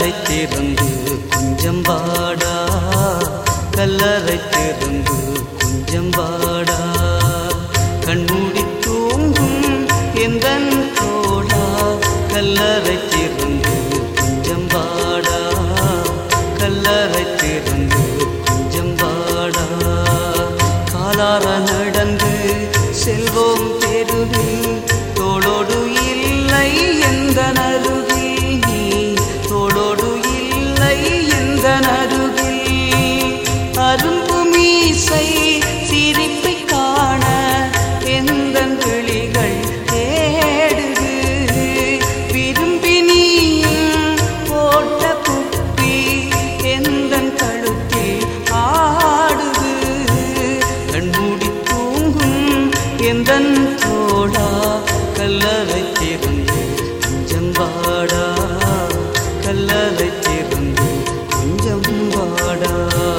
கல்லறை திறந்து கொஞ்சம் வாடா, கல்லறை திறந்து கொஞ்சம் வாடா, கண்மூடி தூங்கும் எந்தன் தோழா, கல்லறை திறந்து கொஞ்சம் வாடா, கல்லறை திறந்து கொஞ்சம் வாடா, காலார நடந்து செல்வோம் தெருவில், தோளோடு இல்லை எந்த நருகில், நீ தோளோடு இல்லை எந்த நருகில், அரும்பு மீசை சிரிப்பை காண எந்தன் விழிகள் தேடுது, விரும்பி நீயும் போட்ட குப்பி எந்தன் கழுத்தில் ஆடுது, கண்மூடி தூங்கும் எந்தன் தோழா, கல்லறை திறந்து கொஞ்சம் வாடா, கல்லறை திறந்து கொஞ்சம் வாடா.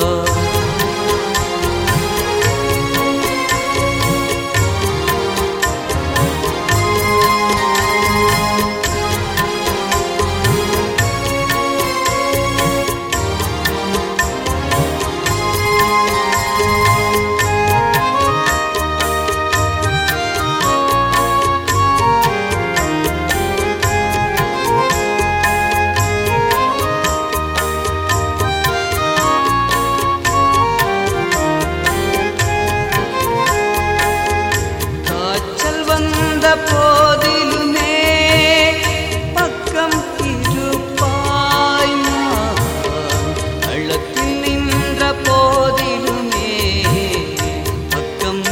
போதிலுமே பக்கம் இருப்பாய், அள்ளத்தில் நின்ற போதிலுமே பக்கம்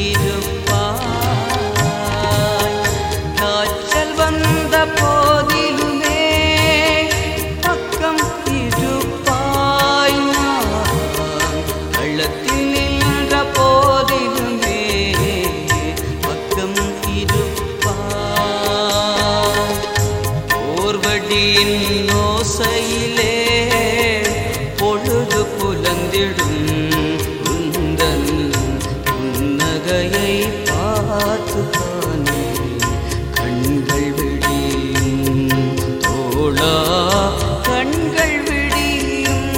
இருப்பாய், காய்ச்சல் வந்த போதிலுமே பக்கம் இருப்பாய், அள்ளத்தில் நின்ற போதிலுமே பக்கம் ஓர்வடியின் ஓசையிலே பொழுது புலந்திடும், உந்தன் புன்னகையை பார்த்து தானே கண்கள் விடியும் தோழா, கண்கள் விடியும்,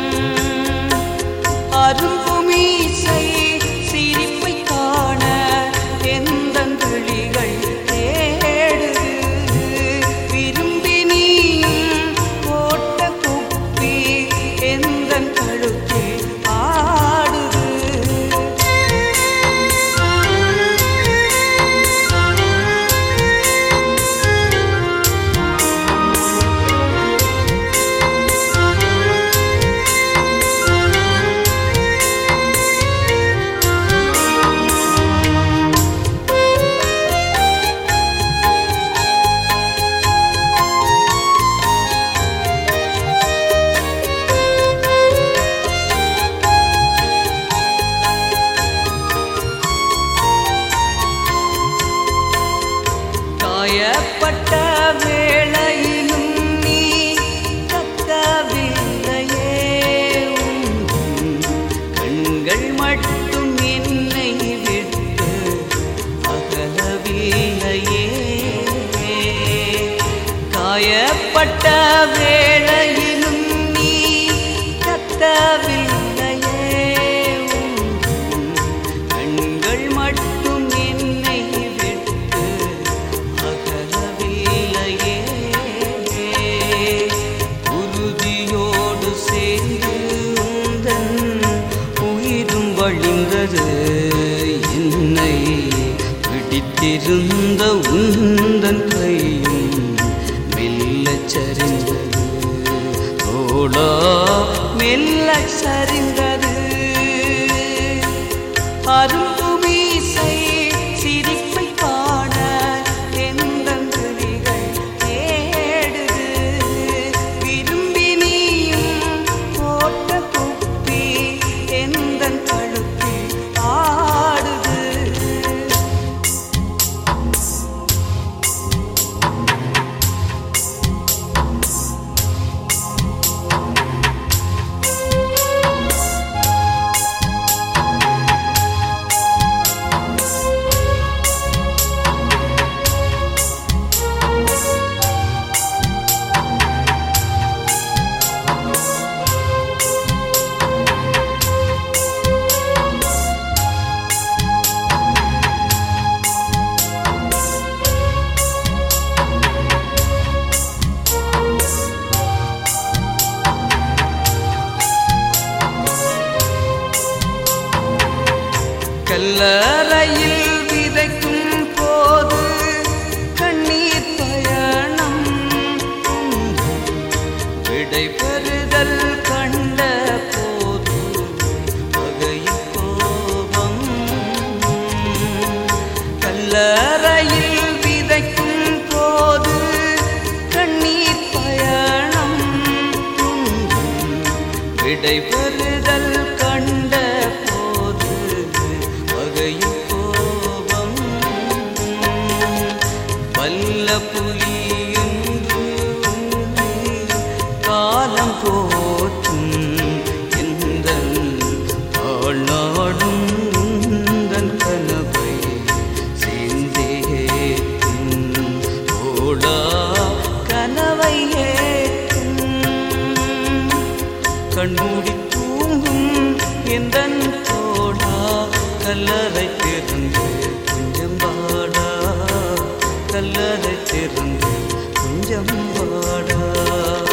அரும்பு மீசை சிரிப்பை காண எந்தன் விழிகள் தேடுது, விரும்பி நீயும் போட்ட குப்பி எந்தன் கழுத்தில் ஆடுது. காயப்பட்ட வேளையிலும் நீ கத்தவில்லையே, கண்கள் மட்டும் என்னை விட்டு அகலவில்லையே, காயப்பட்ட வேளையிலும் நீ கத்தவில்லையே, கண்கள் மட்டும் என்னை விட்டு அகலவில்லையே, உறுதியோடு சேர்ந்து உந்தன் உயிரும் வழிந்தது, என்னை பிடித்திருந்த உந்தன் கையும் மெல்லச் சரிந்தது தோழா, மெல்லச் சரிந்தது, அரும்பு மீசை சிரிப்பை காண எந்தன் விழிகள் தேடுது, விரும்பி நீயும் போட்ட குப்பி எந்தன் கழுத்தில் ஆடுது. கல்லறையில் விதைக்கும் போது கண்ணீர் பயணம் விடை பெறுதல் கண்ட போது பகையின் கோபம். கல்லறையில் விதைக்கும் போது கண்ணீர் பயணம் விடை பெறுதல் கண்ட போது பகையின் கோபம். வல்ல புலியும் காலம் போற்றும் எந்தன் ஆளாடும் உந்தன் கனவை சேர்ந்தேற்றும் ஓடா கனவை ஏற்றும். கண்மூடி தூங்கும் எந்தன் தோடா கல்லறை திறந்து கொஞ்சம் வாடா, கல்லறை திறந்து கொஞ்சம் வாடா.